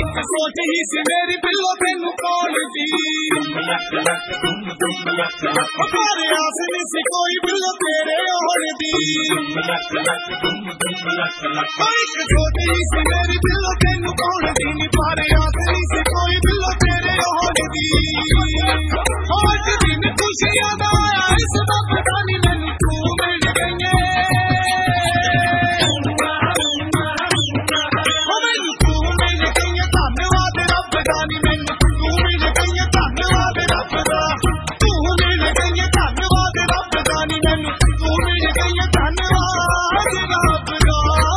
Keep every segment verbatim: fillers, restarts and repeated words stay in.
एक सोच ही सी मेरी बिल्लो तेनू कौन दी पर आस नहीं सी कोई बिल्लो तेरे होने दी एक सोच ही सी मेरी बिल्लो तेनू कौन दी पर आस नहीं सी कोई बिल्लो तेरे होने दी आज दिन खुशियां दा आया इस दा पता नहीं मैनू तू मिल गई मैनू तू मिल गई धन्यवाद रब दा नी मैनू तू मिल गई धन्यवाद रब दा तू मिल गई धन्यवाद रब दा नी मैनू तू मिल गई धन्यवाद रब दा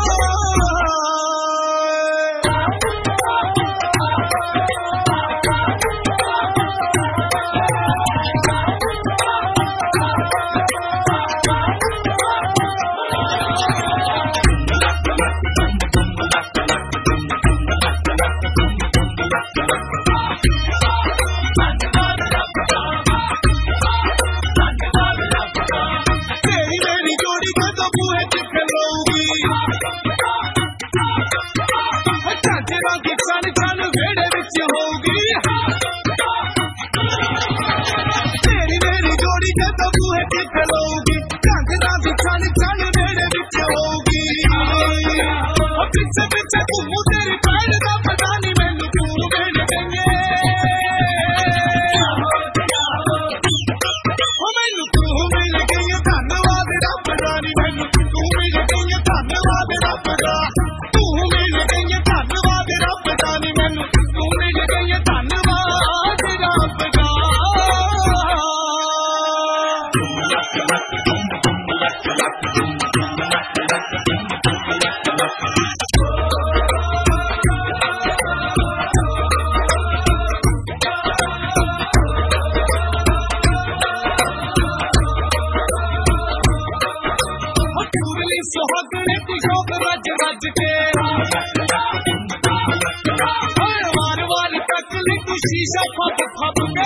शीशा फप फप के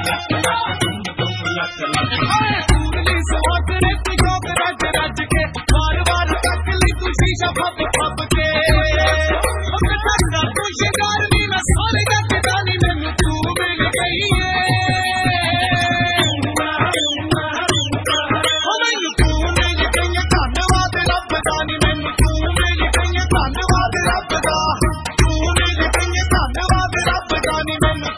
रज रज के बार बार तक ली तू शीशा फप फप के खुशगार नी मैं सारे जग जानी मैनू तू मिल गई मैनू तू मिल गई धन्यवाद रब दा नी मैनू तू मिल गई धन्यवाद रब दा तू मिल गई धन्यवाद रब दा नी मैनू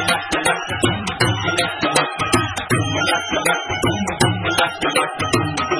Thank you.